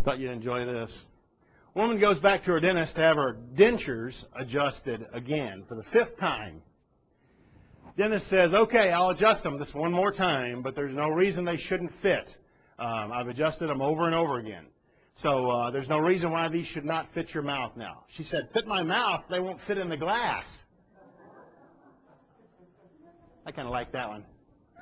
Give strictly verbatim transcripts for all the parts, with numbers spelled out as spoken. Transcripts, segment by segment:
Thought you'd enjoy this. A woman goes back to her dentist to have her dentures adjusted again for the fifth time. Dentist says, okay, I'll adjust them this one more time, but there's no reason they shouldn't fit. Um, I've adjusted them over and over again. So uh, there's no reason why these should not fit your mouth now. She said, fit my mouth, they won't fit in the glass. I kind of like that one.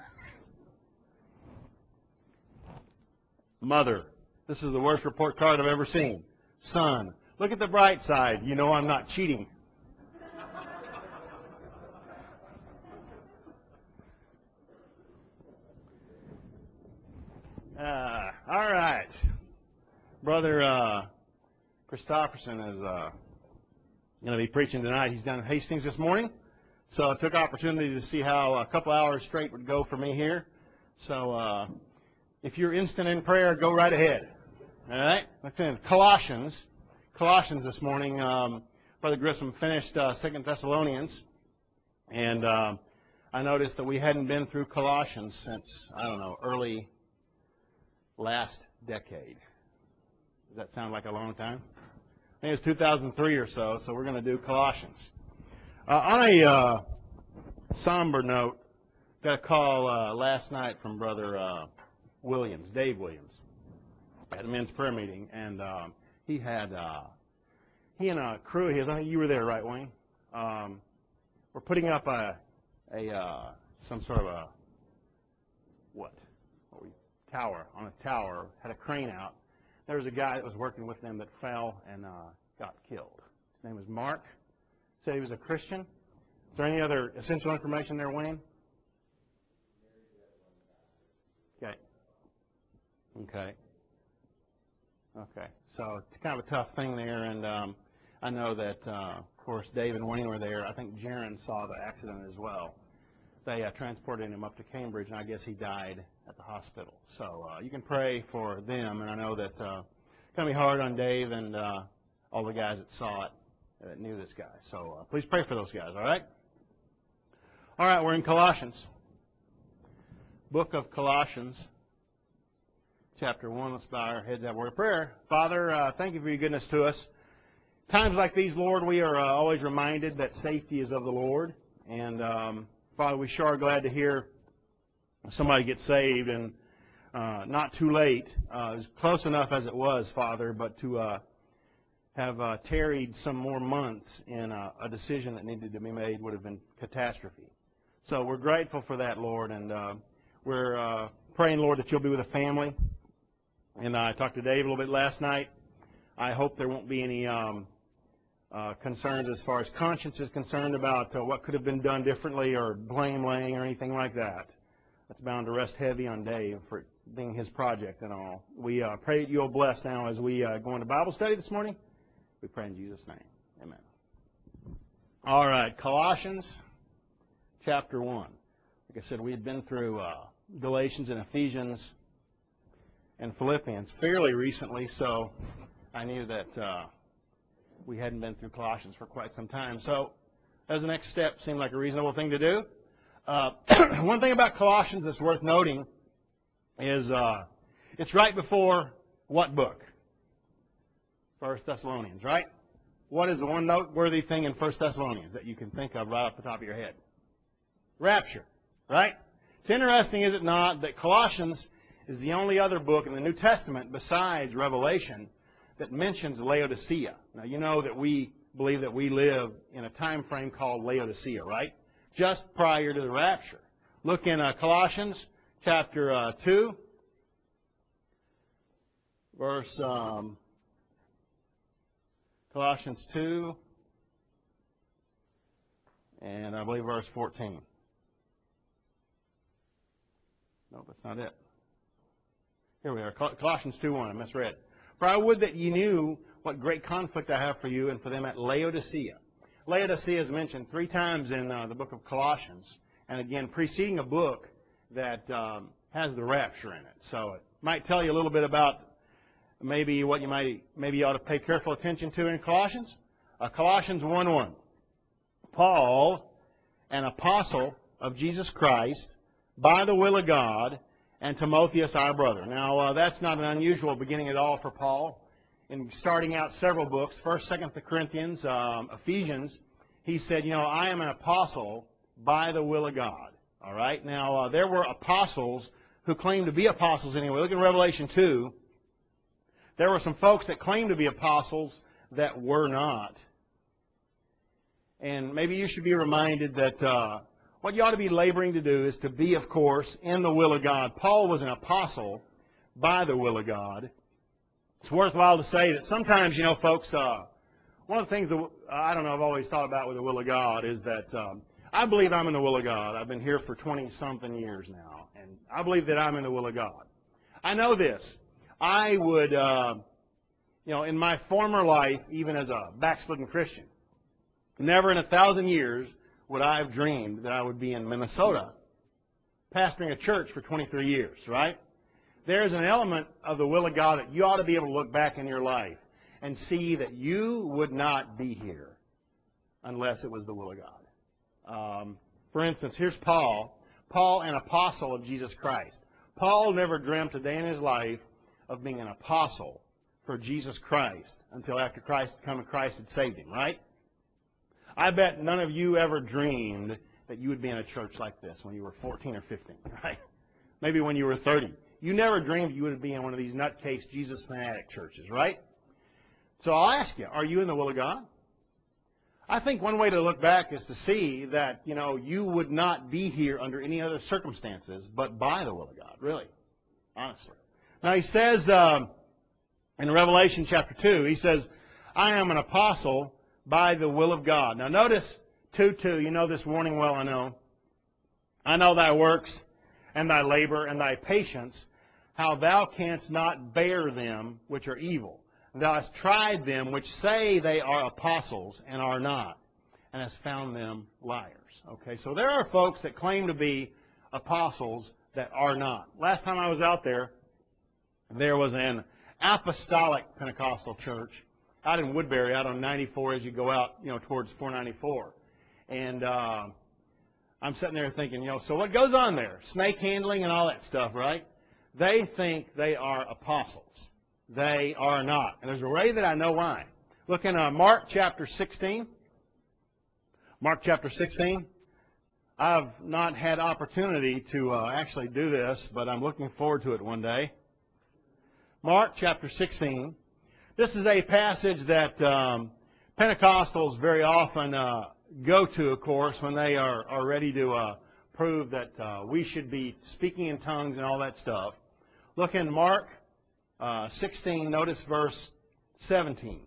Mother, this is the worst report card I've ever seen. Son, look at the bright side. You know I'm not cheating. Uh, all right. Brother uh, Christopherson is uh, going to be preaching tonight. He's down in Hastings this morning. So I took opportunity to see how a couple hours straight would go for me here. So uh, if you're instant in prayer, go right ahead. All right? Let's in Colossians. Colossians this morning. Um, Brother Grissom finished uh, Second Thessalonians. And uh, I noticed that we hadn't been through Colossians since, I don't know, early last decade. Does that sound like a long time? I think it's two thousand three or so, so we're going to do Colossians. Uh, on a uh, somber note, got a call uh, last night from Brother uh, Williams, Dave Williams, at a men's prayer meeting, and um, he had uh, he and a crew. He was, I think you were there, right, Wayne? Um, we're putting up a a uh, some sort of a what? what we, tower on a tower. Had a crane out. There was a guy that was working with them that fell and uh, got killed. His name was Mark. Said he was a Christian. Is there any other essential information there, Wayne? Okay. Okay. Okay. So it's kind of a tough thing there, and um, I know that, uh, of course, Dave and Wayne were there. I think Jaron saw the accident as well. They uh, transported him up to Cambridge, and I guess he died at the hospital. So uh, you can pray for them, and I know that uh, it's going to be hard on Dave and uh, all the guys that saw it, that knew this guy. So uh, please pray for those guys, all right? All right, we're in Colossians. Book of Colossians, chapter one. Let's bow our heads, have a word of prayer. Father, uh, thank you for your goodness to us. Times like these, Lord, we are uh, always reminded that safety is of the Lord. And, um, Father, we sure are glad to hear somebody get saved, and uh, not too late. Uh, it was close enough as it was, Father, but to uh, have uh, tarried some more months in uh, a decision that needed to be made would have been catastrophe. So we're grateful for that, Lord, and uh, we're uh, praying, Lord, that you'll be with the family. And I talked to Dave a little bit last night. I hope there won't be any um, uh, concerns as far as conscience is concerned about uh, what could have been done differently or blame laying or anything like that. That's bound to rest heavy on Dave for being his project and all. We uh, pray that you'll bless now as we uh, go into Bible study this morning. We pray in Jesus' name. Amen. All right, Colossians chapter one. Like I said, we had been through uh, Galatians and Ephesians and Philippians fairly recently, so I knew that uh, we hadn't been through Colossians for quite some time. So as the next step seemed like a reasonable thing to do. Uh, one thing about Colossians that's worth noting is uh, it's right before what book? First Thessalonians, right? What is the one noteworthy thing in First Thessalonians that you can think of right off the top of your head? Rapture, right? It's interesting, is it not, that Colossians is the only other book in the New Testament besides Revelation that mentions Laodicea. Now, you know that we believe that we live in a time frame called Laodicea, right? Just prior to the rapture. Look in uh, Colossians chapter uh, two, verse um, Colossians two, and I believe verse fourteen. No, that's not it. Here we are, Colossians two one, I misread. For I would that ye knew what great conflict I have for you and for them at Laodicea. Laodicea is mentioned three times in uh, the book of Colossians, and again, preceding a book that um, has the rapture in it. So it might tell you a little bit about maybe what you might maybe you ought to pay careful attention to in Colossians. Uh, Colossians one one. Paul, an apostle of Jesus Christ, by the will of God, and Timotheus, our brother. Now, uh, that's not an unusual beginning at all for Paul. In starting out several books, First, Second Corinthians, um, Ephesians, he said, you know, I am an apostle by the will of God. All right? Now, uh, there were apostles who claimed to be apostles anyway. Look at Revelation two. There were some folks that claimed to be apostles that were not. And maybe you should be reminded that uh, what you ought to be laboring to do is to be, of course, in the will of God. Paul was an apostle by the will of God. It's worthwhile to say that sometimes, you know, folks, uh, one of the things that I don't know I've always thought about with the will of God is that um, I believe I'm in the will of God. I've been here for twenty-something years now, and I believe that I'm in the will of God. I know this. I would, uh, you know, in my former life, even as a backslidden Christian, never in a thousand years would I have dreamed that I would be in Minnesota pastoring a church for twenty-three years, right? There's an element of the will of God that you ought to be able to look back in your life and see that you would not be here unless it was the will of God. Um, for instance, here's Paul. Paul, an apostle of Jesus Christ. Paul never dreamt a day in his life of being an apostle for Jesus Christ until after Christ had come and Christ had saved him, right? I bet none of you ever dreamed that you would be in a church like this when you were fourteen or fifteen, right? Maybe when you were thirty. You never dreamed you would be in one of these nutcase Jesus fanatic churches, right? So I'll ask you, are you in the will of God? I think one way to look back is to see that, you know, you would not be here under any other circumstances but by the will of God, really, honestly. Now he says um, in Revelation chapter two, he says, I am an apostle by the will of God. Now notice two two, you know this warning well, I know. I know thy works and thy labor and thy patience, how thou canst not bear them which are evil. Thou hast tried them which say they are apostles and are not, and hast found them liars. Okay, so there are folks that claim to be apostles that are not. Last time I was out there, there was an apostolic Pentecostal church out in Woodbury, out on ninety-four as you go out, you know, towards four ninety-four. And uh, I'm sitting there thinking, you know, so what goes on there? Snake handling and all that stuff, right? They think they are apostles. They are not. And there's a way that I know why. Look in uh, Mark chapter sixteen. Mark chapter sixteen. I've not had opportunity to uh, actually do this, but I'm looking forward to it one day. Mark chapter sixteen. This is a passage that um, Pentecostals very often uh, go to, of course, when they are, are ready to uh, prove that uh, we should be speaking in tongues and all that stuff. Look in Mark uh, sixteen, notice verse seventeen.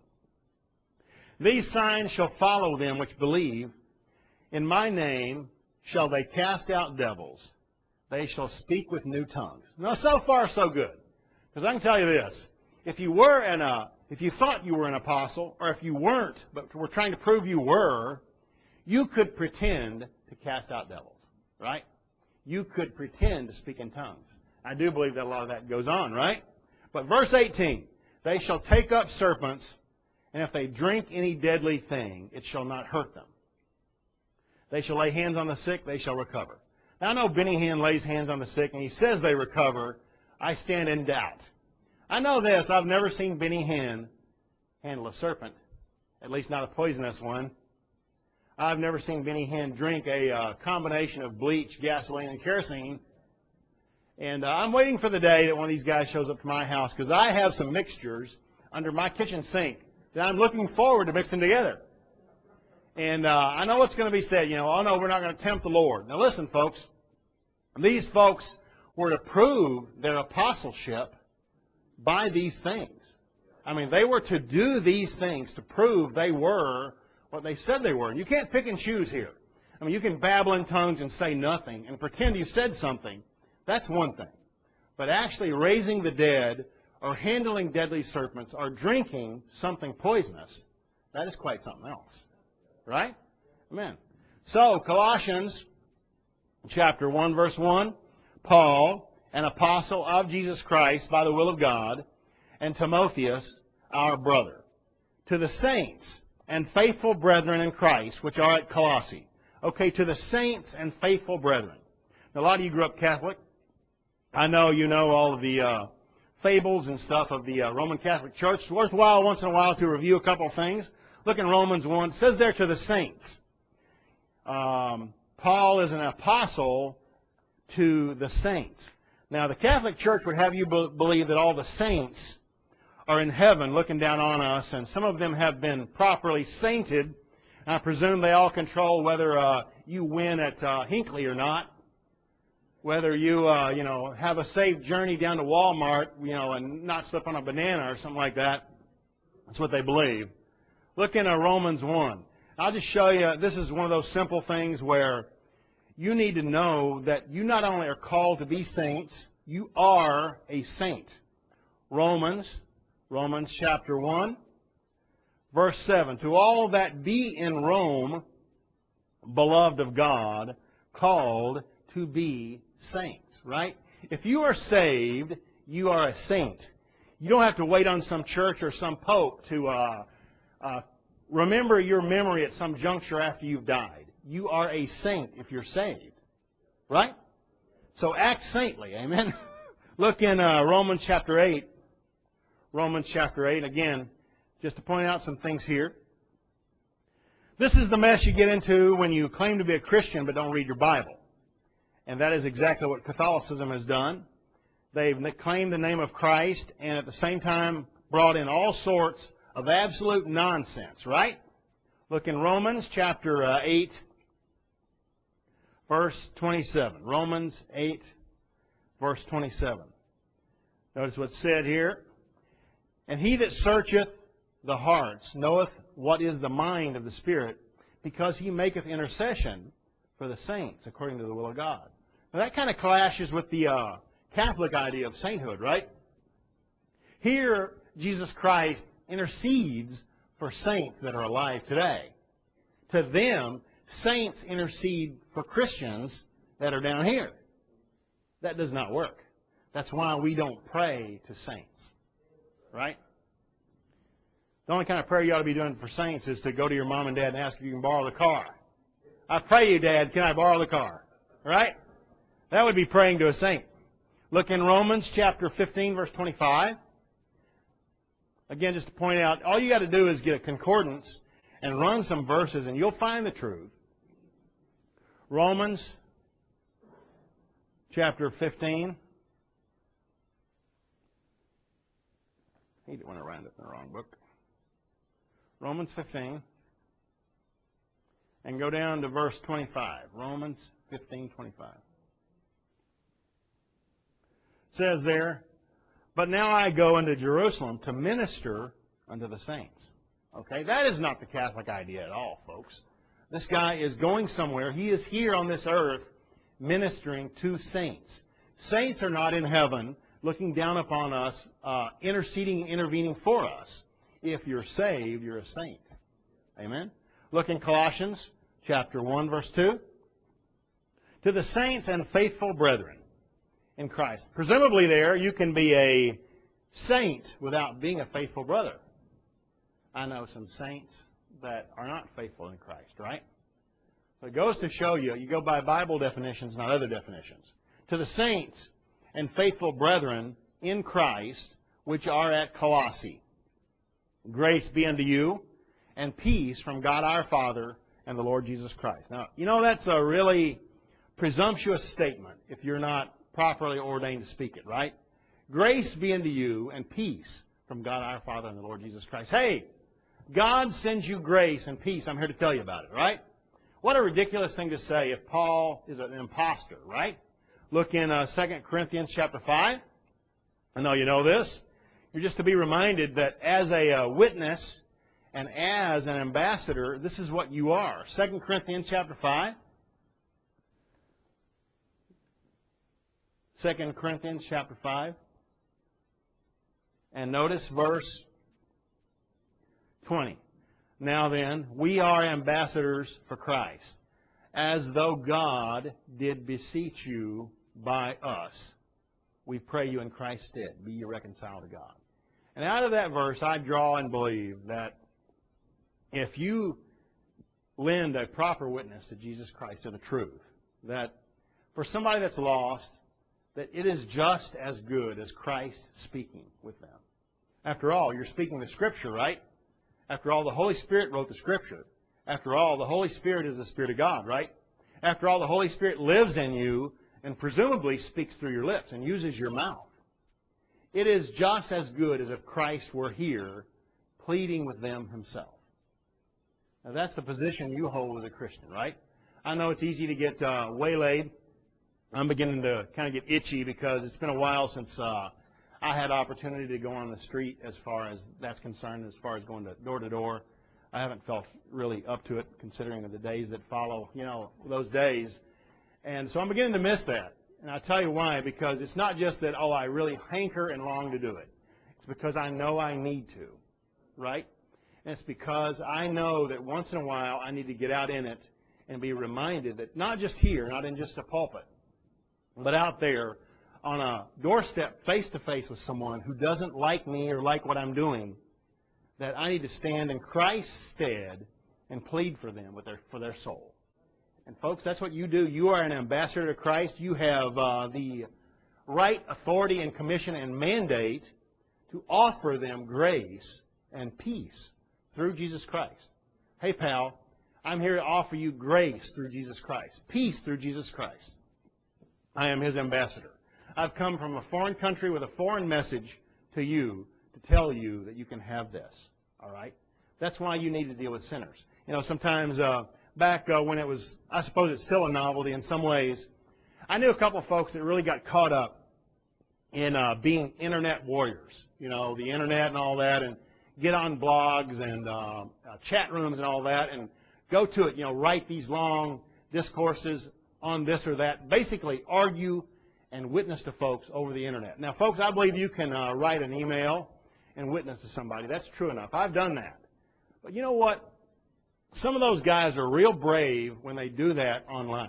These signs shall follow them which believe. In my name shall they cast out devils. They shall speak with new tongues. Now, so far, so good. Because I can tell you this. If you were an, uh, if you thought you were an apostle, or if you weren't, but were trying to prove you were, you could pretend to cast out devils, right? You could pretend to speak in tongues. I do believe that a lot of that goes on, right? But verse eighteen, they shall take up serpents, and if they drink any deadly thing, it shall not hurt them. They shall lay hands on the sick, they shall recover. Now, I know Benny Hinn lays hands on the sick, and he says they recover. I stand in doubt. I know this. I've never seen Benny Hinn handle a serpent, at least not a poisonous one. I've never seen Benny Hinn drink a uh, combination of bleach, gasoline, and kerosene. And uh, I'm waiting for the day that one of these guys shows up to my house, because I have some mixtures under my kitchen sink that I'm looking forward to mixing together. And uh, I know what's going to be said, you know, oh no, we're not going to tempt the Lord. Now listen, folks, these folks were to prove their apostleship by these things. I mean, they were to do these things to prove they were what they said they were. And you can't pick and choose here. I mean, you can babble in tongues and say nothing and pretend you said something. That's one thing. But actually raising the dead or handling deadly serpents or drinking something poisonous, that is quite something else. Right? Amen. So, Colossians chapter one, verse one, Paul, an apostle of Jesus Christ by the will of God, and Timotheus, our brother, to the saints and faithful brethren in Christ, which are at Colossae. Okay, to the saints and faithful brethren. Now, a lot of you grew up Catholic. I know you know all of the uh, fables and stuff of the uh, Roman Catholic Church. It's worthwhile once in a while to review a couple of things. Look in Romans one. It says there to the saints. Um, Paul is an apostle to the saints. Now, the Catholic Church would have you be- believe that all the saints are in heaven looking down on us, and some of them have been properly sainted. I presume they all control whether uh, you win at uh, Hinckley or not, whether you, uh, you know, have a safe journey down to Walmart, you know, and not slip on a banana or something like that. That's what they believe. Look in uh, Romans one. I'll just show you, this is one of those simple things where you need to know that you not only are called to be saints, you are a saint. Romans, Romans chapter one, verse seven. To all that be in Rome, beloved of God, called to be saints, right? If you are saved, you are a saint. You don't have to wait on some church or some pope to uh, uh, remember your memory at some juncture after you've died. You are a saint if you're saved, right? So act saintly, amen? Look in uh, Romans chapter eight. Romans chapter eight, again, just to point out some things here. This is the mess you get into when you claim to be a Christian but don't read your Bible. And that is exactly what Catholicism has done. They've claimed the name of Christ and at the same time brought in all sorts of absolute nonsense, right? Look in Romans chapter uh, eight, verse twenty-seven. Romans eight, verse twenty-seven. Notice what's said here. And he that searcheth the hearts knoweth what is the mind of the Spirit, because he maketh intercession for the saints according to the will of God. Now that kind of clashes with the uh, Catholic idea of sainthood, right? Here, Jesus Christ intercedes for saints that are alive today. To them, saints intercede for Christians that are down here. That does not work. That's why we don't pray to saints, right? The only kind of prayer you ought to be doing for saints is to go to your mom and dad and ask if you can borrow the car. I pray you, Dad, can I borrow the car? Right? That would be praying to a saint. Look in Romans chapter fifteen, verse twenty-five. Again, just to point out, all you got to do is get a concordance and run some verses, and you'll find the truth. Romans chapter fifteen. I hate it when I round up in the wrong book. Romans fifteen. And go down to verse twenty-five. Romans fifteen, twenty-five. It says there, but now I go into Jerusalem to minister unto the saints. Okay, that is not the Catholic idea at all, folks. This guy is going somewhere. He is here on this earth ministering to saints. Saints are not in heaven looking down upon us, uh, interceding, intervening for us. If you're saved, you're a saint. Amen? Look in Colossians chapter one, verse two. To the saints and faithful brethren in Christ. Presumably there, you can be a saint without being a faithful brother. I know some saints that are not faithful in Christ, right? So it goes to show you, you go by Bible definitions, not other definitions. To the saints and faithful brethren in Christ, which are at Colossae. Grace be unto you, and peace from God our Father and the Lord Jesus Christ. Now, you know that's a really presumptuous statement if you're not properly ordained to speak it, right? Grace be unto you and peace from God our Father and the Lord Jesus Christ. Hey, God sends you grace and peace. I'm here to tell you about it, right? What a ridiculous thing to say if Paul is an imposter, right? Look in uh, Second Corinthians chapter five. I know you know this. You're just to be reminded that as a uh, witness and as an ambassador, this is what you are. Second Corinthians chapter five. Second Corinthians chapter five. And notice verse twenty. Now then, we are ambassadors for Christ, as though God did beseech you by us. We pray you in Christ's stead, be ye reconciled to God. And out of that verse, I draw and believe that if you lend a proper witness to Jesus Christ, to the truth, that for somebody that's lost, that it is just as good as Christ speaking with them. After all, you're speaking the Scripture, right? After all, the Holy Spirit wrote the Scripture. After all, the Holy Spirit is the Spirit of God, right? After all, the Holy Spirit lives in you and presumably speaks through your lips and uses your mouth. It is just as good as if Christ were here pleading with them Himself. Now, that's the position you hold as a Christian, right? I know it's easy to get uh, waylaid. I'm beginning to kind of get itchy because it's been a while since uh, I had opportunity to go on the street as far as that's concerned, as far as going to door to door. I haven't felt really up to it considering the days that follow, you know, those days. And so I'm beginning to miss that. And I'll tell you why, because it's not just that, oh, I really hanker and long to do it. It's because I know I need to, right? And it's because I know that once in a while I need to get out in it and be reminded that not just here, not in just a pulpit, but out there on a doorstep face-to-face with someone who doesn't like me or like what I'm doing, that I need to stand in Christ's stead and plead for them with their, for their soul. And folks, that's what you do. You are an ambassador to Christ. You have uh, the right, authority, and commission and mandate to offer them grace and peace through Jesus Christ. Hey, pal, I'm here to offer you grace through Jesus Christ, peace through Jesus Christ. I am His ambassador. I've come from a foreign country with a foreign message to you to tell you that you can have this. All right? That's why you need to deal with sinners. You know, sometimes uh, back uh, when it was, I suppose it's still a novelty in some ways, I knew a couple of folks that really got caught up in uh, being internet warriors. You know, the internet and all that, and get on blogs and uh, uh, chat rooms and all that, and go to it, you know, write these long discourses on this or that, basically argue and witness to folks over the internet. Now, folks, I believe you can uh, write an email and witness to somebody. That's true enough. I've done that. But you know what? Some of those guys are real brave when they do that online.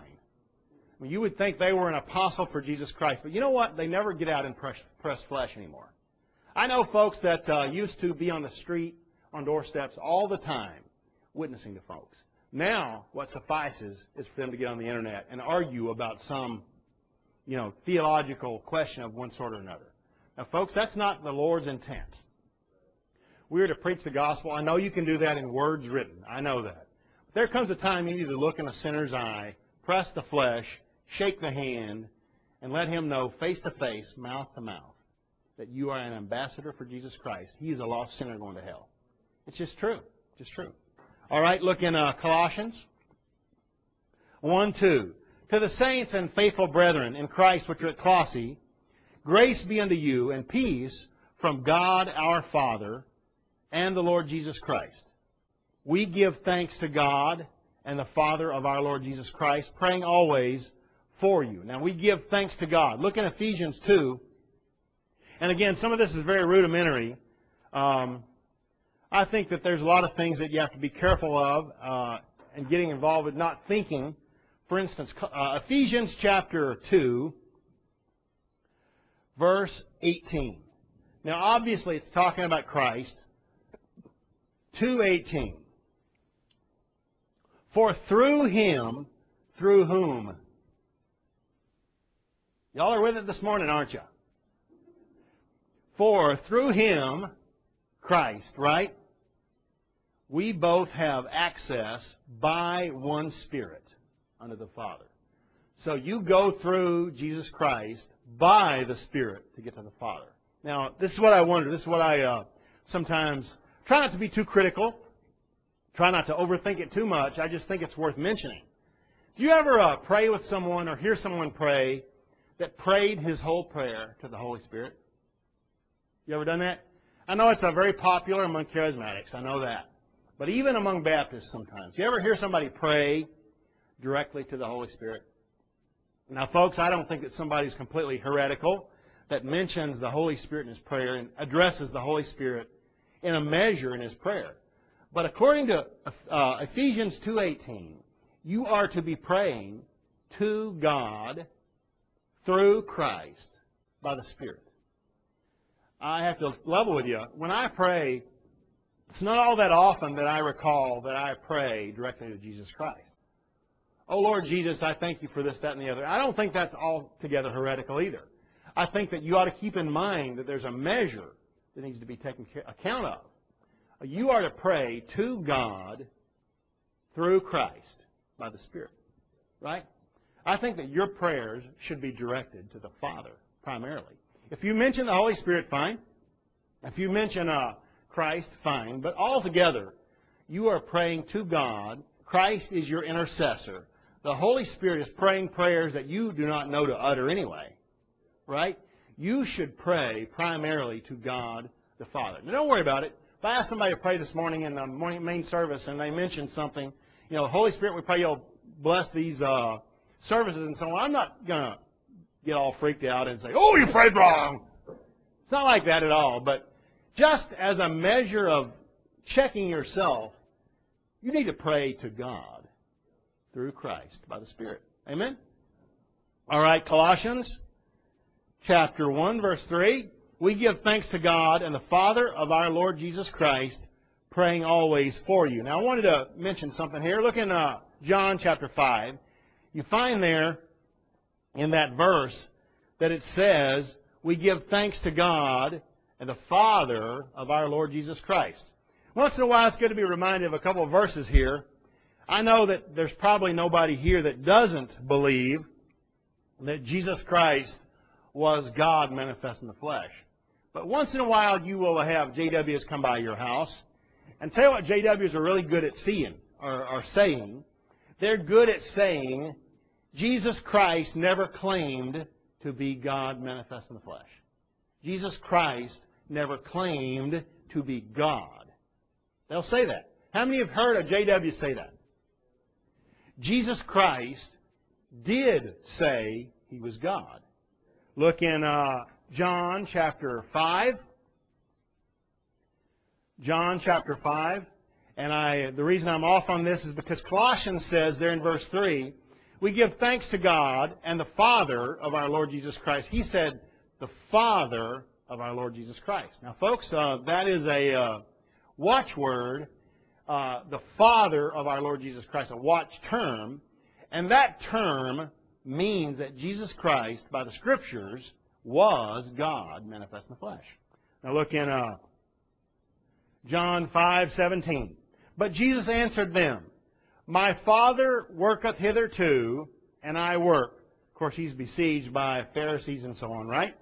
I mean, you would think they were an apostle for Jesus Christ. But you know what? They never get out and press, press flesh anymore. I know folks that uh, used to be on the street, on doorsteps all the time, witnessing to folks. Now, what suffices is for them to get on the internet and argue about some, you know, theological question of one sort or another. Now, folks, that's not the Lord's intent. We are to preach the gospel. I know you can do that in words written. I know that. But there comes a time you need to look in a sinner's eye, press the flesh, shake the hand, and let him know face to face, mouth to mouth, that you are an ambassador for Jesus Christ. He is a lost sinner going to hell. It's just true. Just true. All right, look in uh, Colossians one two. To the saints and faithful brethren in Christ which are at Colossae, grace be unto you and peace from God our Father and the Lord Jesus Christ. We give thanks to God and the Father of our Lord Jesus Christ, praying always for you. Now, we give thanks to God. Look in Ephesians two. And again, some of this is very rudimentary. Um, I think that there's a lot of things that you have to be careful of uh, and getting involved with not thinking. For instance, uh, Ephesians chapter two, verse eighteen. Now, obviously, it's talking about Christ. two eighteen. For through Him, through whom? Y'all are with it this morning, aren't you? For through Him, Christ, right? We both have access by one Spirit unto the Father. So you go through Jesus Christ by the Spirit to get to the Father. Now, this is what I wonder. This is what I uh, sometimes try not to be too critical. Try not to overthink it too much. I just think it's worth mentioning. Do you ever uh, pray with someone or hear someone pray that prayed his whole prayer to the Holy Spirit? You ever done that? I know it's uh, very popular among charismatics. I know that. But even among Baptists sometimes. You ever hear somebody pray directly to the Holy Spirit? Now, folks, I don't think that somebody's completely heretical that mentions the Holy Spirit in his prayer and addresses the Holy Spirit in a measure in his prayer. But according to uh, Ephesians two eighteen, you are to be praying to God through Christ by the Spirit. I have to level with you. When I pray, it's not all that often that I recall that I pray directly to Jesus Christ. Oh, Lord Jesus, I thank you for this, that, and the other. I don't think that's altogether heretical either. I think that you ought to keep in mind that there's a measure that needs to be taken account of. You are to pray to God through Christ by the Spirit, right? I think that your prayers should be directed to the Father primarily. If you mention the Holy Spirit, fine. If you mention uh, Christ, fine. But altogether, you are praying to God. Christ is your intercessor. The Holy Spirit is praying prayers that you do not know to utter anyway, right? You should pray primarily to God the Father. Now, don't worry about it. If I ask somebody to pray this morning in the morning main service and they mention something, you know, Holy Spirit, we pray you'll bless these uh, services and so on, I'm not going to get all freaked out and say, oh, you prayed wrong. It's not like that at all. But just as a measure of checking yourself, you need to pray to God through Christ by the Spirit. Amen? All right, Colossians chapter one, verse three. We give thanks to God and the Father of our Lord Jesus Christ, praying always for you. Now, I wanted to mention something here. Look in uh, John chapter five. You find there in that verse that it says, we give thanks to God and the Father of our Lord Jesus Christ. Once in a while, it's good to be reminded of a couple of verses here. I know that there's probably nobody here that doesn't believe that Jesus Christ was God manifest in the flesh. But once in a while, you will have J Ws come by your house. And tell you what J Ws are really good at seeing, or, or saying. They're good at saying, Jesus Christ never claimed to be God manifest in the flesh. Jesus Christ never claimed to be God. They'll say that. How many have heard a J W say that? Jesus Christ did say He was God. Look in uh, John chapter five. John chapter five. And I, the reason I'm off on this is because Colossians says there in verse three, we give thanks to God and the Father of our Lord Jesus Christ. He said, the Father of our Lord Jesus Christ. Now, folks, uh, that is a uh, watchword, uh, the Father of our Lord Jesus Christ, a watch term. And that term means that Jesus Christ, by the Scriptures, was God manifest in the flesh. Now, look in uh, John five seventeen. But Jesus answered them, my Father worketh hitherto, and I work. Of course, he's besieged by Pharisees and so on, right?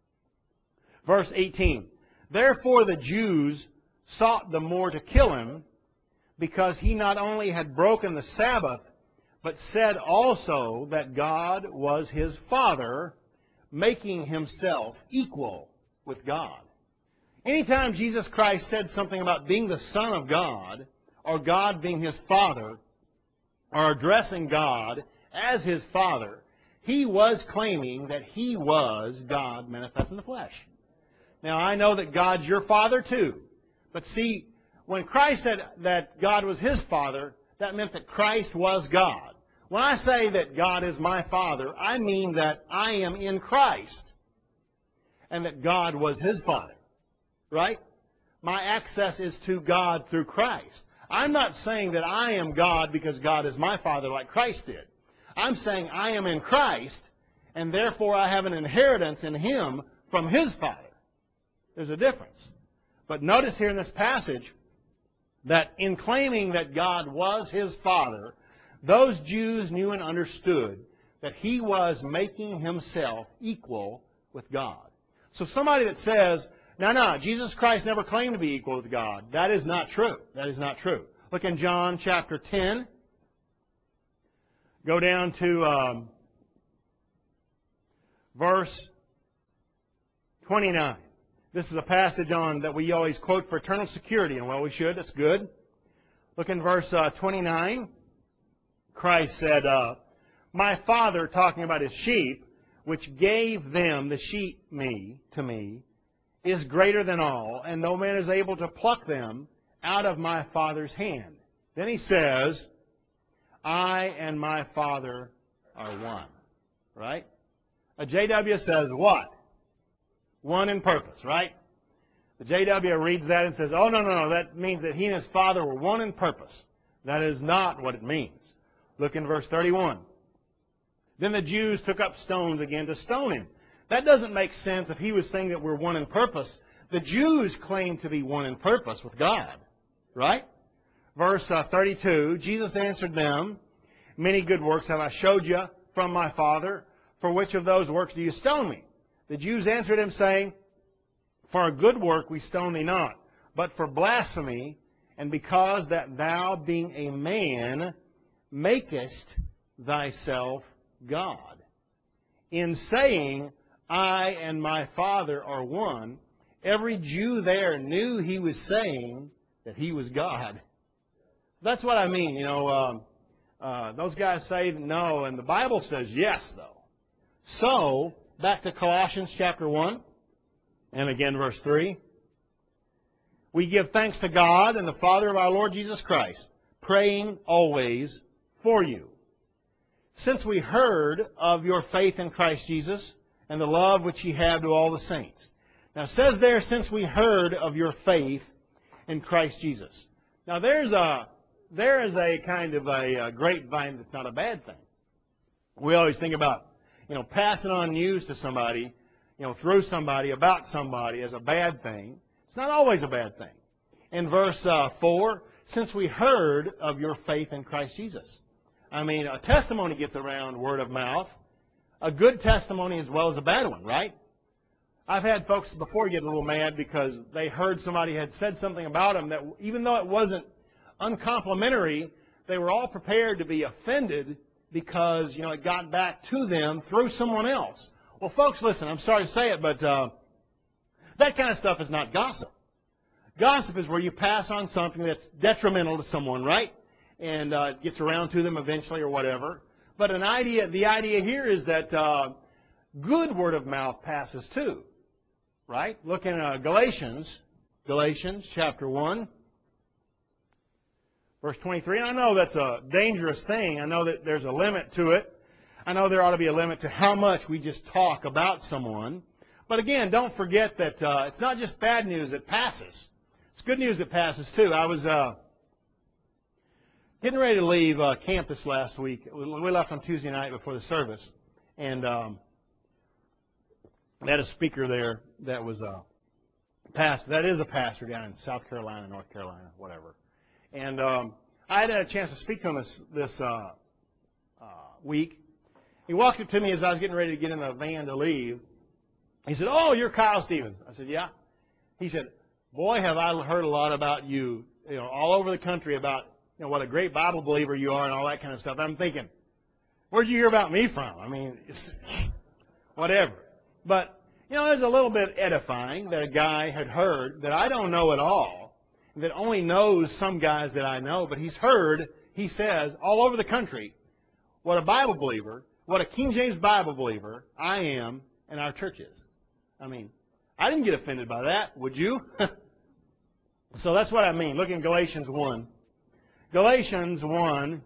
Verse eighteen. Therefore the Jews sought the more to kill him, because he not only had broken the Sabbath, but said also that God was his Father, making himself equal with God. Anytime Jesus Christ said something about being the Son of God, or God being his Father, or addressing God as his Father, he was claiming that he was God manifest in the flesh. Now, I know that God's your Father too. But see, when Christ said that God was his Father, that meant that Christ was God. When I say that God is my Father, I mean that I am in Christ and that God was his Father. Right? My access is to God through Christ. I'm not saying that I am God because God is my Father like Christ did. I'm saying I am in Christ, and therefore I have an inheritance in him from his Father. There's a difference. But notice here in this passage that in claiming that God was his Father, those Jews knew and understood that he was making himself equal with God. So somebody that says, no, no, Jesus Christ never claimed to be equal with God, that is not true. That is not true. Look in John chapter ten. Go down to um, verse twenty-nine. This is a passage on that we always quote for eternal security, and well, we should. That's good. Look in verse uh, twenty-nine. Christ said, uh, my Father, talking about his sheep, which gave them, the sheep, me, to me, is greater than all, and no man is able to pluck them out of my Father's hand. Then he says, I and my Father are one. Right? A J W says what? One in purpose, right? The J W reads that and says, oh, no, no, no, that means that he and his Father were one in purpose. That is not what it means. Look in verse thirty-one. Then the Jews took up stones again to stone him. That doesn't make sense if he was saying that we're one in purpose. The Jews claim to be one in purpose with God, right? Verse uh, thirty-two, Jesus answered them, "Many good works have I showed you from my Father. For which of those works do you stone me?" The Jews answered him, saying, "For a good work we stone thee not, but for blasphemy, and because that thou, being a man, makest thyself God. In saying, I and my Father are one," every Jew there knew he was saying that he was God. That's what I mean. You know, um, uh, those guys say no, and the Bible says yes, though. So, back to Colossians chapter one, and again verse three. "We give thanks to God and the Father of our Lord Jesus Christ, praying always for you. Since we heard of your faith in Christ Jesus and the love which ye have to all the saints." Now it says there, since we heard of your faith in Christ Jesus. Now there's a, there is a kind of a, a grapevine that's not a bad thing. We always think about, you know, passing on news to somebody, you know, through somebody, about somebody as a bad thing. It's not always a bad thing. In verse uh, four, "Since we heard of your faith in Christ Jesus." I mean, a testimony gets around word of mouth. A good testimony as well as a bad one, right? I've had folks before get a little mad because they heard somebody had said something about them that even though it wasn't uncomplimentary, they were all prepared to be offended because, you know, it got back to them through someone else. Well, folks, listen, I'm sorry to say it, but uh, that kind of stuff is not gossip. Gossip is where you pass on something that's detrimental to someone, right? And uh, it gets around to them eventually or whatever. But an idea, the idea here is that uh, good word of mouth passes too, right? Look in uh, Galatians, Galatians chapter one, verse twenty-three. And I know that's a dangerous thing. I know that there's a limit to it. I know there ought to be a limit to how much we just talk about someone. But again, don't forget that uh, it's not just bad news that passes. It's good news that passes too. I was uh, getting ready to leave uh, campus last week. We left on Tuesday night before the service. And um, they had a speaker there that was a pastor. That is a pastor down in South Carolina, North Carolina, whatever. And um, I had a chance to speak on this, this uh, uh, week. He walked up to me as I was getting ready to get in the van to leave. He said, "Oh, you're Kyle Stevens." I said, "Yeah." He said, "Boy, have I heard a lot about you, you know, all over the country about, you know, what a great Bible believer you are and all that kind of stuff." I'm thinking, where'd you hear about me from? I mean, it's, whatever. But, you know, it was a little bit edifying that a guy had heard that I don't know at all, that only knows some guys that I know, but he's heard, he says, all over the country, what a Bible believer, what a King James Bible believer I am and our church is. I mean, I didn't get offended by that. Would you? So that's what I mean. Look in Galatians one. Galatians one,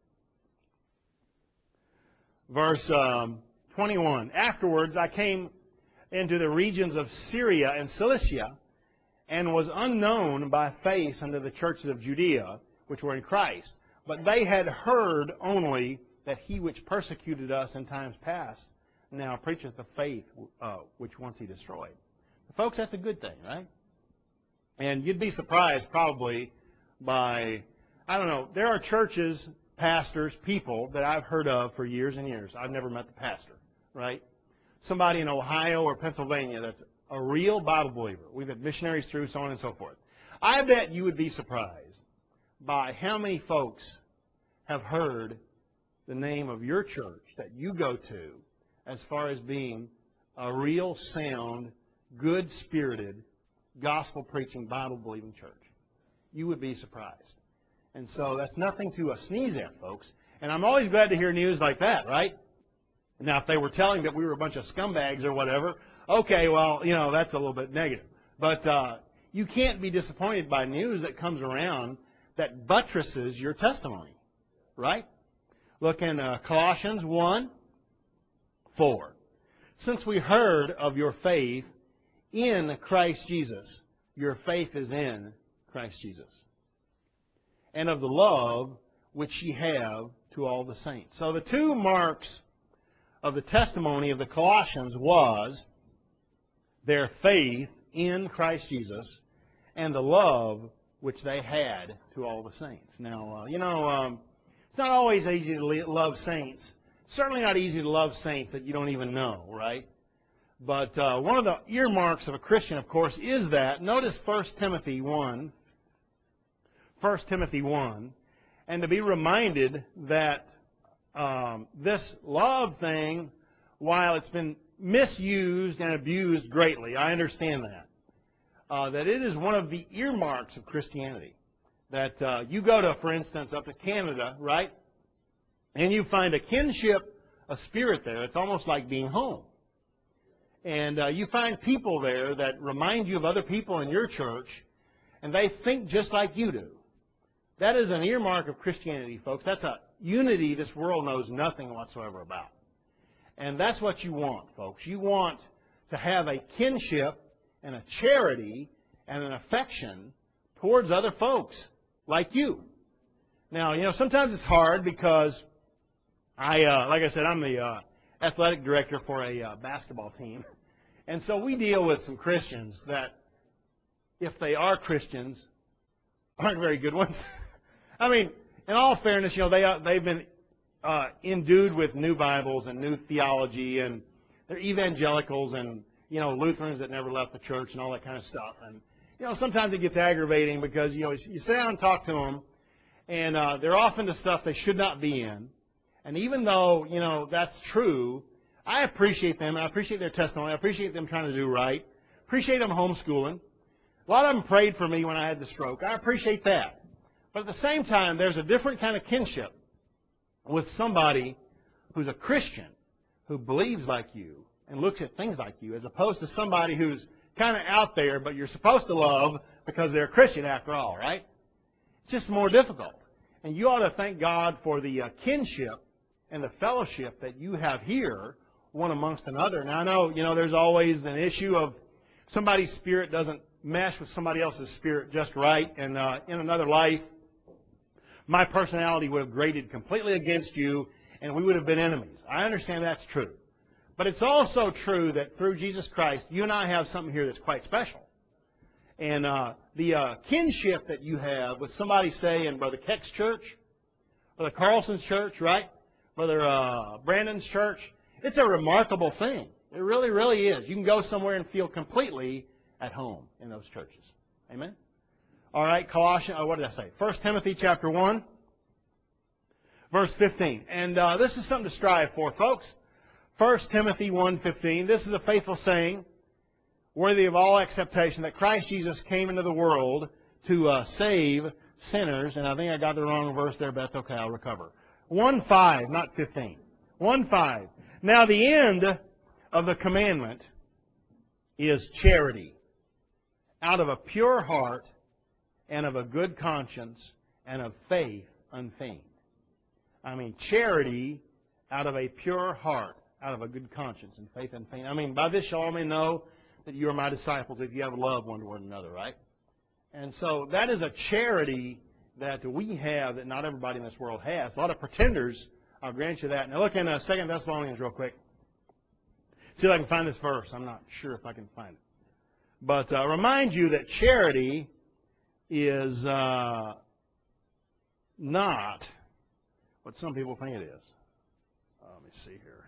verse um, twenty-one. "Afterwards I came into the regions of Syria and Cilicia, and was unknown by face unto the churches of Judea, which were in Christ. But they had heard only that he which persecuted us in times past now preacheth the faith uh, which once he destroyed." Folks, that's a good thing, right? And you'd be surprised probably by, I don't know, there are churches, pastors, people that I've heard of for years and years. I've never met the pastor, right? Somebody in Ohio or Pennsylvania that's a real Bible believer. We've had missionaries through, so on and so forth. I bet you would be surprised by how many folks have heard the name of your church that you go to as far as being a real sound, good-spirited, gospel-preaching, Bible-believing church. You would be surprised. And so that's nothing to uh, sneeze at, folks. And I'm always glad to hear news like that, right? Now, if they were telling that we were a bunch of scumbags or whatever, okay, well, you know, that's a little bit negative. But uh, you can't be disappointed by news that comes around that buttresses your testimony, right? Look in uh, Colossians one, four. "Since we heard of your faith in Christ Jesus," your faith is in Christ Jesus, "and of the love which ye have to all the saints." So the two marks of the testimony of the Colossians was their faith in Christ Jesus and the love which they had to all the saints. Now, uh, you know, um, it's not always easy to love saints. Certainly not easy to love saints that you don't even know, right? But uh, one of the earmarks of a Christian, of course, is that. Notice First Timothy one. First Timothy one. And to be reminded that um, this love thing, while it's been misused and abused greatly, I understand that. Uh, that it is one of the earmarks of Christianity. That uh, you go to, for instance, up to Canada, right? And you find a kinship, a spirit there. It's almost like being home. And uh, you find people there that remind you of other people in your church, and they think just like you do. That is an earmark of Christianity, folks. That's a unity this world knows nothing whatsoever about. And that's what you want, folks. You want to have a kinship and a charity and an affection towards other folks like you. Now, you know, sometimes it's hard because I, uh, like I said, I'm the uh, athletic director for a uh, basketball team. And so we deal with some Christians that, if they are Christians, aren't very good ones. I mean, in all fairness, you know, they, uh, they've been uh, endued with new Bibles and new theology, and they're evangelicals and, you know, Lutherans that never left the church and all that kind of stuff. And, you know, sometimes it gets aggravating because, you know, you sit down and talk to them, and uh, they're off into stuff they should not be in. And even though, you know, that's true, I appreciate them, and I appreciate their testimony. I appreciate them trying to do right. Appreciate them homeschooling. A lot of them prayed for me when I had the stroke. I appreciate that. But at the same time, there's a different kind of kinship with somebody who's a Christian, who believes like you and looks at things like you, as opposed to somebody who's kind of out there, but you're supposed to love because they're a Christian after all, right? It's just more difficult. And you ought to thank God for the uh, kinship and the fellowship that you have here, one amongst another. Now, I know, you know, there's always an issue of somebody's spirit doesn't mesh with somebody else's spirit just right. And uh, in another life, my personality would have grated completely against you, and we would have been enemies. I understand that's true. But it's also true that through Jesus Christ, you and I have something here that's quite special. And uh, the uh, kinship that you have with somebody, say, in Brother Keck's church, Brother Carlson's church, right? Brother uh, Brandon's church, it's a remarkable thing. It really, really is. You can go somewhere and feel completely at home in those churches. Amen? All right, Colossians, oh, what did I say? First Timothy chapter one, verse fifteen. And uh, this is something to strive for, folks. First Timothy one fifteen. This is a faithful saying, worthy of all acceptation, that Christ Jesus came into the world to uh, save sinners. And I think I got the wrong verse there, but that's okay, I'll recover. one five, not fifteen. one five. Now the end of the commandment is charity, out of a pure heart and of a good conscience and of faith unfeigned. I mean, charity out of a pure heart, out of a good conscience and faith unfeigned. I mean, by this you all may know that you are my disciples if you have love one toward another, right? And so that is a charity that we have that not everybody in this world has. A lot of pretenders, I'll grant you that. Now look in uh, Second Thessalonians real quick. See if I can find this verse. I'm not sure if I can find it. But uh, remind you that charity is uh, not what some people think it is. Uh, let me see here.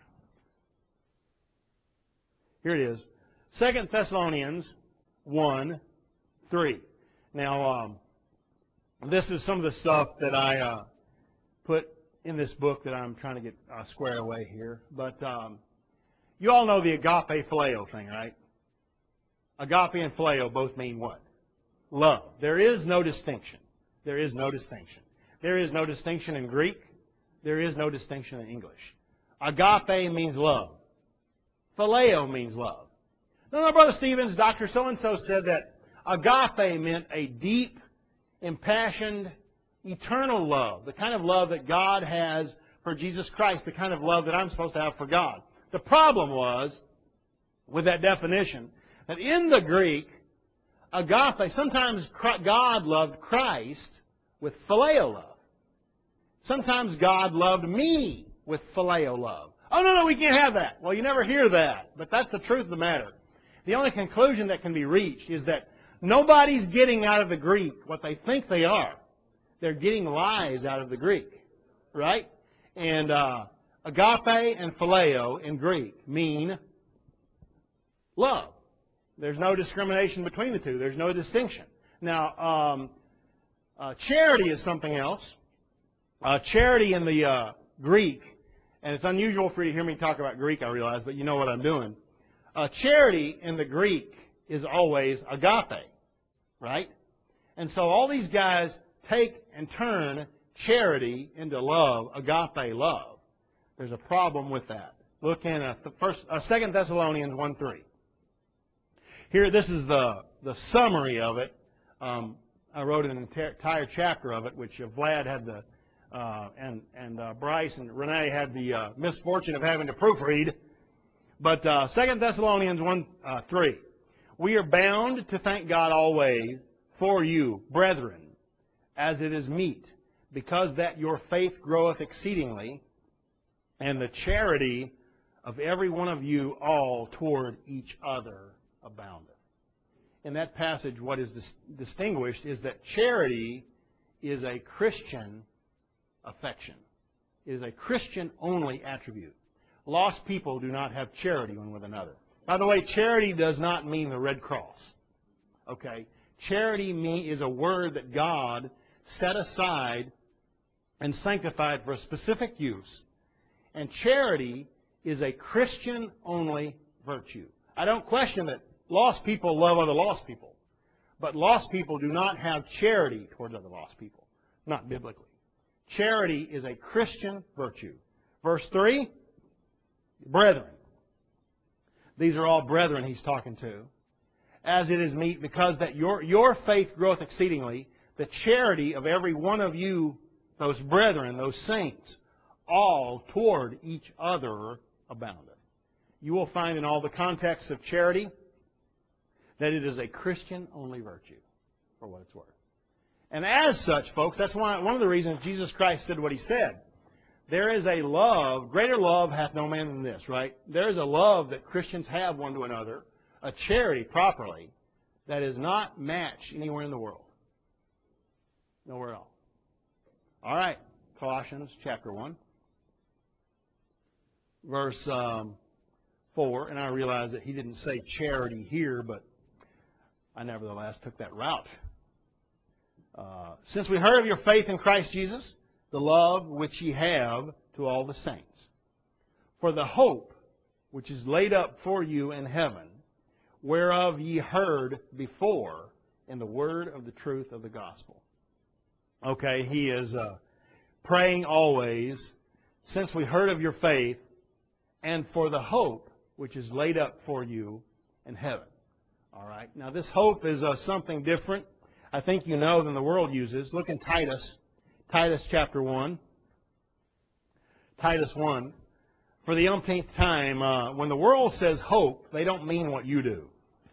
Here it is. Second Thessalonians one three. Now, um, this is some of the stuff that I uh, put in this book that I'm trying to get uh, squared away here. But um, you all know the agape phileo thing, right? Agape and phileo both mean what? Love. There is no distinction. There is no distinction. There is no distinction in Greek. There is no distinction in English. Agape means love. Phileo means love. No, no, Brother Stevens, Doctor So-and-so said that agape meant a deep, impassioned, eternal love. The kind of love that God has for Jesus Christ. The kind of love that I'm supposed to have for God. The problem was, with that definition, that in the Greek, agape, sometimes God loved Christ with phileo love. Sometimes God loved me with phileo love. Oh, no, no, we can't have that. Well, you never hear that, but that's the truth of the matter. The only conclusion that can be reached is that nobody's getting out of the Greek what they think they are. They're getting lies out of the Greek, right? And uh, agape and phileo in Greek mean love. There's no discrimination between the two. There's no distinction. Now, um, uh, charity is something else. Uh, charity in the uh, Greek, and it's unusual for you to hear me talk about Greek, I realize, but you know what I'm doing. Uh, charity in the Greek is always agape, right? And so all these guys take and turn charity into love, agape love. There's a problem with that. Look in uh, the first, uh, Second Thessalonians one three. Here, this is the, the summary of it. Um, I wrote an entire chapter of it, which uh, Vlad had the, uh, and, and uh, Bryce and Renee had the uh, misfortune of having to proofread. But uh, Second Thessalonians one three. We are bound to thank God always for you, brethren, as it is meet, because that your faith groweth exceedingly, and the charity of every one of you all toward each other aboundeth. In that passage, what is dis- distinguished is that charity is a Christian affection. It is a Christian-only attribute. Lost people do not have charity one with another. By the way, charity does not mean the Red Cross. Okay? Charity mean, is a word that God set aside and sanctified for a specific use. And charity is a Christian-only virtue. I don't question that lost people love other lost people. But lost people do not have charity towards other lost people. Not biblically. Charity is a Christian virtue. Verse three, brethren. These are all brethren he's talking to. As it is meet, because that your, your faith groweth exceedingly, the charity of every one of you, those brethren, those saints, all toward each other aboundeth. You will find in all the contexts of charity that it is a Christian-only virtue, for what it's worth. And as such, folks, that's why one of the reasons Jesus Christ said what he said. There is a love, greater love hath no man than this, right? There is a love that Christians have one to another, a charity properly, that is not matched anywhere in the world. Nowhere at all. All right, Colossians chapter one, verse um, four. And I realize that he didn't say charity here, but I nevertheless took that route. Uh, Since we heard of your faith in Christ Jesus, the love which ye have to all the saints, for the hope which is laid up for you in heaven, whereof ye heard before in the word of the truth of the gospel. Okay, he is uh, praying always, since we heard of your faith, and for the hope which is laid up for you in heaven. All right, now this hope is uh, something different, I think you know, than the world uses. Look in Titus, Titus chapter one. Titus one. For the umpteenth time, uh, when the world says hope, they don't mean what you do.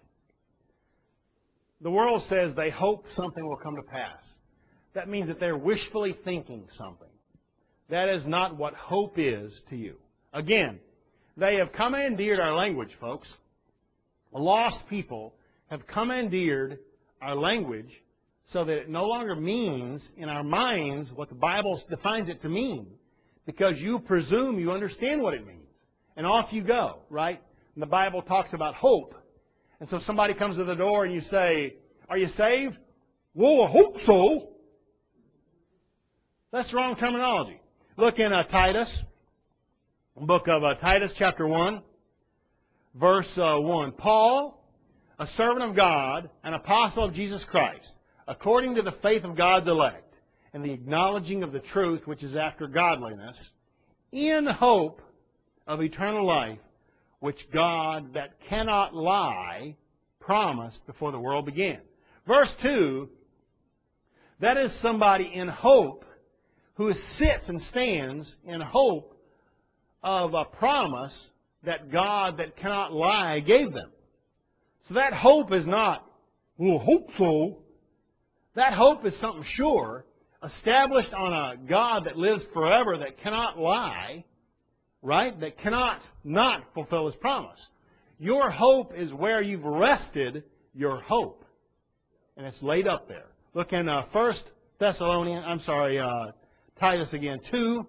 The world says they hope something will come to pass. That means that they're wishfully thinking something. That is not what hope is to you. Again, they have commandeered our language, folks. Lost people have commandeered our language so that it no longer means in our minds what the Bible defines it to mean, because you presume you understand what it means. And off you go, right? And the Bible talks about hope. And so somebody comes to the door and you say, are you saved? Well, I hope so. That's the wrong terminology. Look in uh, Titus, book of uh, Titus chapter one, verse uh, one. Paul, a servant of God, an apostle of Jesus Christ, according to the faith of God's elect, and the acknowledging of the truth which is after godliness, in hope of eternal life, which God that cannot lie promised before the world began. Verse two, that is somebody in hope who sits and stands in hope of a promise that God that cannot lie gave them. So that hope is not, well, hope so. That hope is something sure, established on a God that lives forever, that cannot lie, right? That cannot not fulfill His promise. Your hope is where you've rested your hope. And it's laid up there. Look in uh, First Thessalonians, I'm sorry, uh, Titus again, two.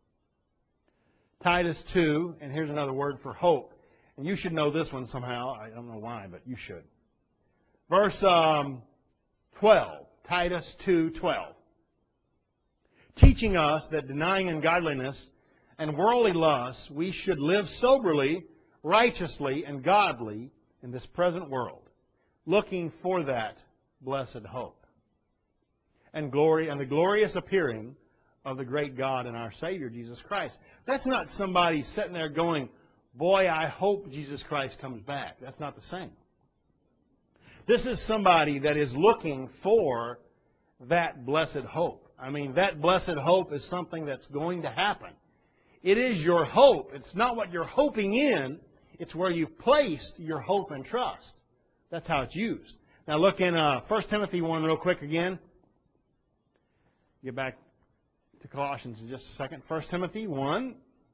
Titus two, and here's another word for hope. And you should know this one somehow. I don't know why, but you should. Verse um, twelve, Titus two twelve. Teaching us that denying ungodliness and worldly lusts, we should live soberly, righteously, and godly in this present world, looking for that blessed hope and glory and the glorious appearing of the great God and our Savior, Jesus Christ. That's not somebody sitting there going, boy, I hope Jesus Christ comes back. That's not the same. This is somebody that is looking for that blessed hope. I mean, that blessed hope is something that's going to happen. It is your hope. It's not what you're hoping in. It's where you've placed your hope and trust. That's how it's used. Now look in uh, First Timothy one real quick again. Get back to Colossians in just a second. First Timothy one.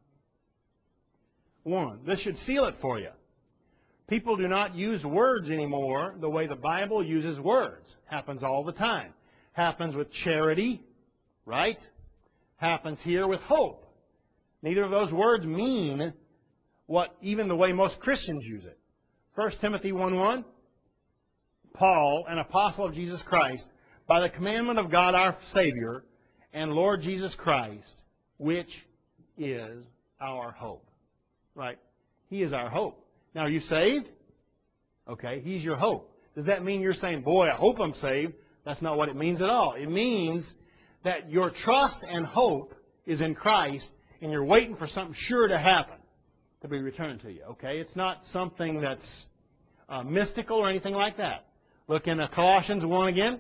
one. This should seal it for you. People do not use words anymore the way the Bible uses words. Happens all the time. Happens with charity, right? Happens here with hope. Neither of those words mean what even the way most Christians use it. First Timothy one one. Paul, an apostle of Jesus Christ, by the commandment of God our Savior and Lord Jesus Christ, which is our hope. Right? He is our hope. Now, are you saved? Okay, He's your hope. Does that mean you're saying, boy, I hope I'm saved? That's not what it means at all. It means that your trust and hope is in Christ, and you're waiting for something sure to happen, to be returned to you. Okay? It's not something that's uh, mystical or anything like that. Look in uh, Colossians one again.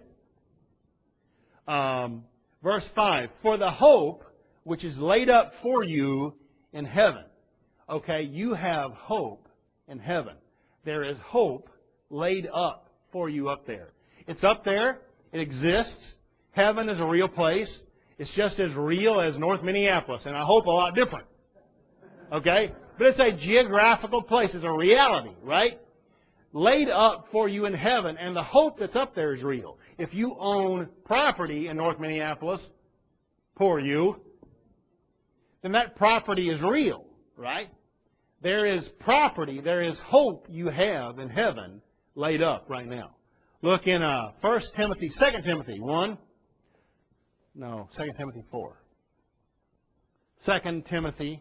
Um, verse five. For the hope which is laid up for you in heaven. Okay, you have hope in heaven. There is hope laid up for you up there. It's up there. It exists. Heaven is a real place. It's just as real as North Minneapolis, and I hope a lot different. Okay? But it's a geographical place. It's a reality, right? Laid up for you in heaven, and the hope that's up there is real. If you own property in North Minneapolis, poor you, then that property is real, right? There is property, there is hope you have in heaven laid up right now. Look in uh, First Timothy, Second Timothy one. No, Second Timothy four. Second Timothy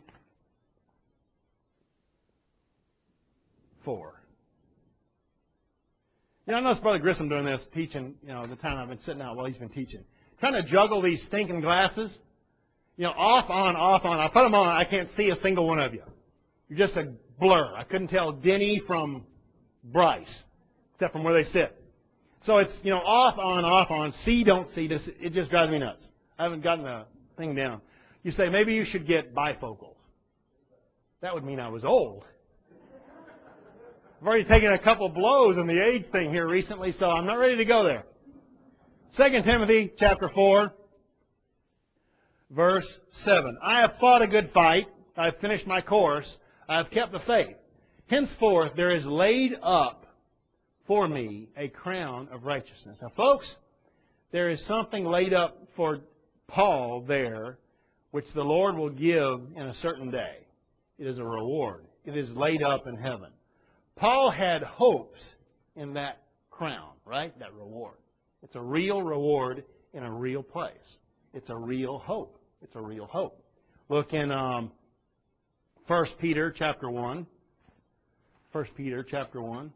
four. You know, I noticed Brother Grissom doing this, teaching, you know, the time I've been sitting out while he's been teaching. Trying to juggle these thinking glasses. You know, off, on, off, on. I put them on, I can't see a single one of you. You're just a blur. I couldn't tell Denny from Bryce, except from where they sit. So it's, you know, off, on, off, on. See, don't see. It just drives me nuts. I haven't gotten the thing down. You say, maybe you should get bifocals. That would mean I was old. I've already taken a couple blows on the age thing here recently, so I'm not ready to go there. Second Timothy chapter four, verse seven. I have fought a good fight. I have finished my course. I have kept the faith. Henceforth there is laid up for me a crown of righteousness. Now, folks, there is something laid up for Paul there, which the Lord will give in a certain day. It is a reward. It is laid up in heaven. Paul had hopes in that crown, right? That reward. It's a real reward in a real place. It's a real hope. It's a real hope. Look in um, First Peter chapter one. First Peter chapter one.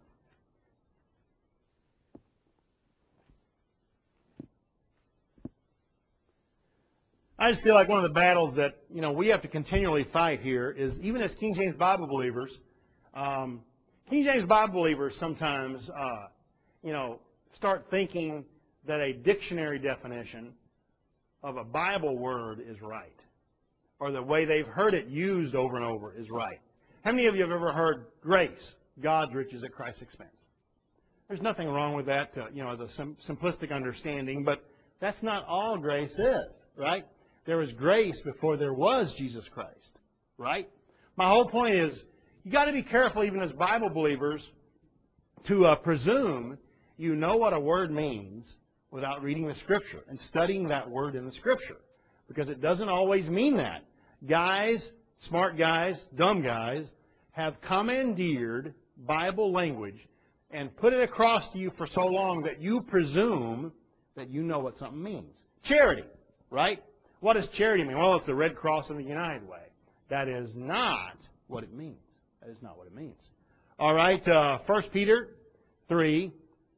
I just feel like one of the battles that, you know, we have to continually fight here is, even as King James Bible believers, um, King James Bible believers sometimes, uh, you know, start thinking that a dictionary definition of a Bible word is right, or the way they've heard it used over and over is right. How many of you have ever heard grace, God's riches at Christ's expense? There's nothing wrong with that, uh, you know, as a sim- simplistic understanding, but that's not all grace is, right? There was grace before there was Jesus Christ, right? My whole point is, you got to be careful, even as Bible believers, to uh, presume you know what a word means without reading the Scripture and studying that word in the Scripture. Because it doesn't always mean that. Guys, smart guys, dumb guys, have commandeered Bible language and put it across to you for so long that you presume that you know what something means. Charity, right? What does charity mean? Well, it's the Red Cross and the United Way. That is not what it means. That is not what it means. All right, uh, First Peter three.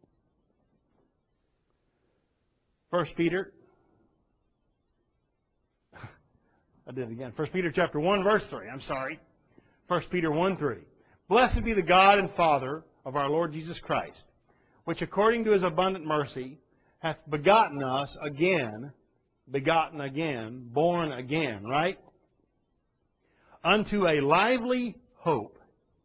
First Peter. I did it again. First Peter chapter one, verse three. I'm sorry. First Peter one, three. Blessed be the God and Father of our Lord Jesus Christ, which according to His abundant mercy hath begotten us again, begotten again, born again, right? Unto a lively hope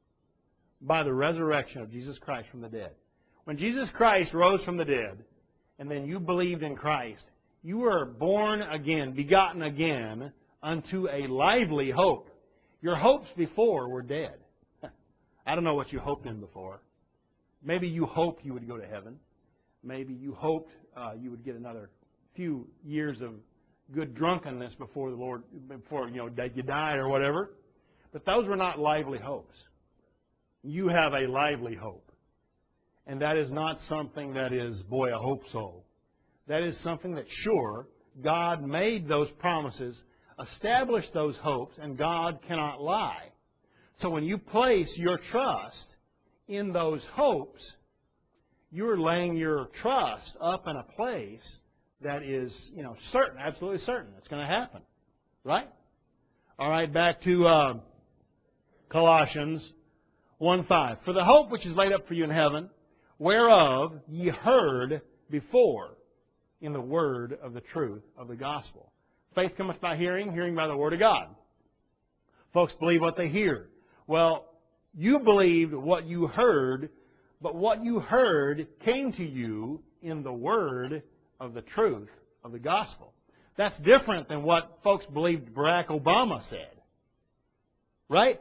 by the resurrection of Jesus Christ from the dead. When Jesus Christ rose from the dead, and then you believed in Christ, you were born again, begotten again, unto a lively hope. Your hopes before were dead. I don't know what you hoped in before. Maybe you hoped you would go to heaven. Maybe you hoped uh, you would get another few years of good drunkenness before the Lord, before you know you died or whatever. But those were not lively hopes. You have a lively hope. And that is not something that is, boy, a hope so. That is something that, sure, God made those promises, established those hopes, and God cannot lie. So when you place your trust in those hopes, you're laying your trust up in a place that is, you know, certain, absolutely certain it's going to happen. Right? All right, back to uh, Colossians one five. For the hope which is laid up for you in heaven, whereof ye heard before in the word of the truth of the gospel. Faith cometh by hearing, hearing by the word of God. Folks believe what they hear. Well, you believed what you heard, but what you heard came to you in the word of the truth of the gospel. That's different than what folks believed Barack Obama said. Right?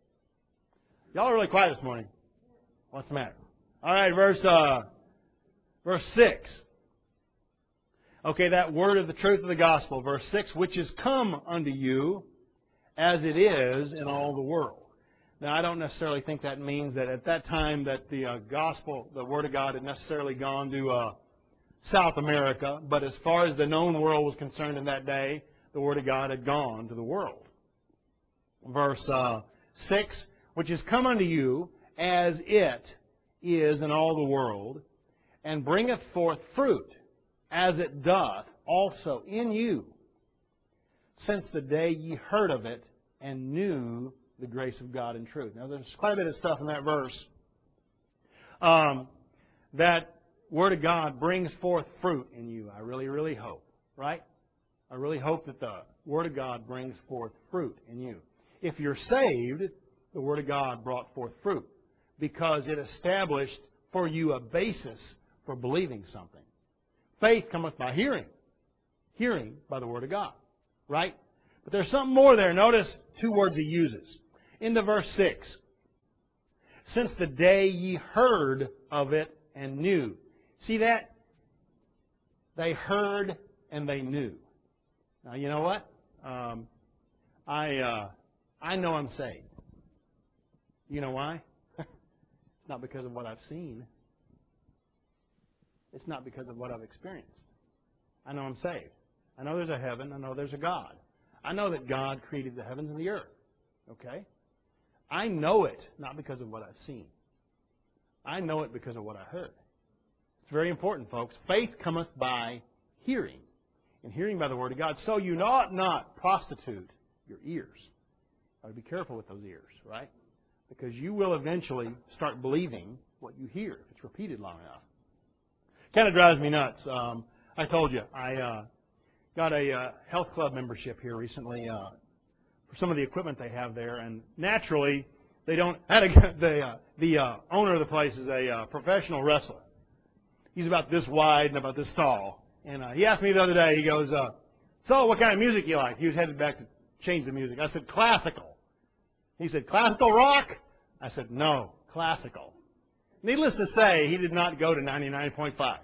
Y'all are really quiet this morning. What's the matter? All right, verse uh, verse six. Okay, that word of the truth of the gospel, verse six, which is come unto you as it is in all the world. Now, I don't necessarily think that means that at that time that the uh, gospel, the word of God, had necessarily gone to uh, South America, but as far as the known world was concerned in that day, the word of God had gone to the world. Verse uh, six, which is come unto you as it is in all the world, and bringeth forth fruit, as it doth also in you, since the day ye heard of it and knew the grace of God in truth. Now, there's quite a bit of stuff in that verse. Um, that Word of God brings forth fruit in you. I really, really hope. Right? I really hope that the Word of God brings forth fruit in you. If you're saved, the Word of God brought forth fruit because it established for you a basis for believing something. Faith cometh by hearing. Hearing by the Word of God. Right? But there's something more there. Notice two words he uses. Into verse six. Since the day ye heard of it and knew. See that? They heard and they knew. Now, you know what? Um, I uh, I know I'm saved. You know why? It's not because of what I've seen. It's not because of what I've experienced. I know I'm saved. I know there's a heaven. I know there's a God. I know that God created the heavens and the earth. Okay? I know it not because of what I've seen. I know it because of what I heard. It's very important, folks. Faith cometh by hearing, and hearing by the Word of God. So you ought not prostitute your ears. You ought to be careful with those ears, right? Because you will eventually start believing what you hear if it's repeated long enough. Kind of drives me nuts. Um, I told you, I uh, got a uh, health club membership here recently uh, for some of the equipment they have there, and naturally, they don't. Had a, the uh, the uh, owner of the place is a uh, professional wrestler. He's about this wide and about this tall, and uh, he asked me the other day. He goes, uh, "So, what kind of music you like?" He was headed back to change the music. I said, "Classical." He said, classical rock? I said, no, classical. Needless to say, he did not go to ninety-nine point five.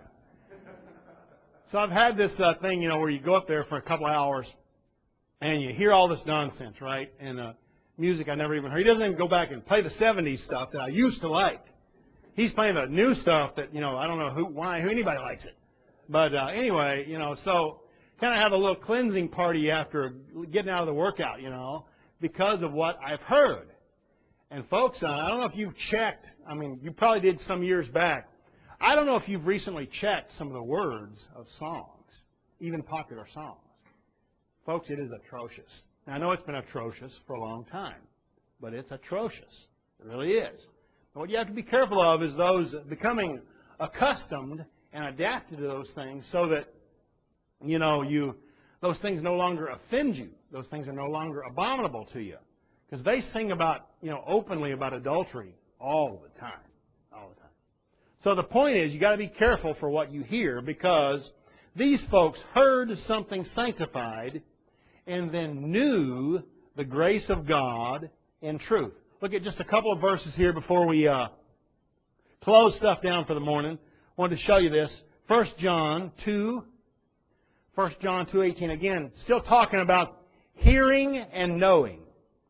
So I've had this uh, thing, you know, where you go up there for a couple hours and you hear all this nonsense, right? And uh, music I never even heard. He doesn't even go back and play the seventies stuff that I used to like. He's playing the new stuff that, you know, I don't know who, why, who anybody likes it. But uh, anyway, you know, so kind of have a little cleansing party after getting out of the workout, you know, because of what I've heard. And folks, uh, I don't know if you've checked. I mean, you probably did some years back. I don't know if you've recently checked some of the words of songs, even popular songs. Folks, it is atrocious. Now, I know it's been atrocious for a long time, but it's atrocious. It really is. And what you have to be careful of is those becoming accustomed and adapted to those things so that, you know, you those things no longer offend you. Those things are no longer abominable to you. Because they sing about, you know, openly about adultery all the time. All the time. So the point is, you got to be careful for what you hear, because these folks heard something sanctified and then knew the grace of God in truth. Look at just a couple of verses here before we uh, close stuff down for the morning. I wanted to show you this. First John two, First John two eighteen. Again, still talking about hearing and knowing.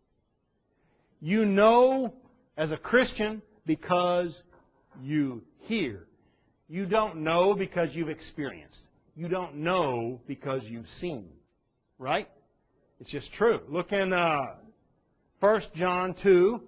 You know as a Christian because you hear. You don't know because you've experienced. You don't know because you've seen. Right? It's just true. Look in uh, First John two,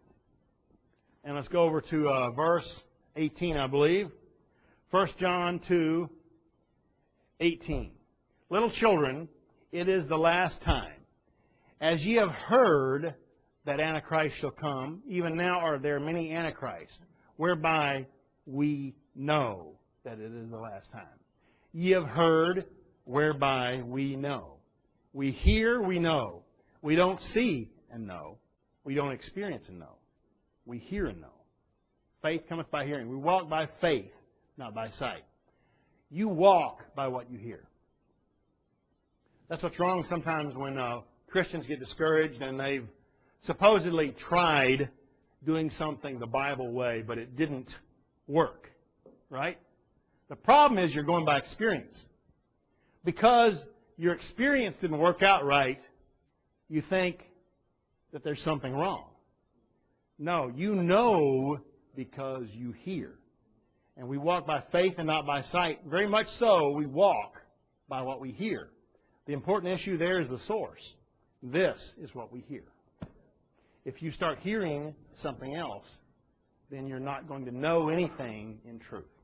and let's go over to uh, verse eighteen, I believe. First John two, eighteen. Little children, it is the last time. As ye have heard that Antichrist shall come, even now are there many Antichrists, whereby we know that it is the last time. Ye have heard, whereby we know. We hear, we know. We don't see and know. We don't experience and know. We hear and know. Faith cometh by hearing. We walk by faith, not by sight. You walk by what you hear. That's what's wrong sometimes when uh, Christians get discouraged and they've supposedly tried doing something the Bible way, but it didn't work. Right? The problem is you're going by experience. Because your experience didn't work out right, you think that there's something wrong. No, you know because you hear. And we walk by faith and not by sight. Very much so, we walk by what we hear. The important issue there is the source. This is what we hear. If you start hearing something else, then you're not going to know anything in truth.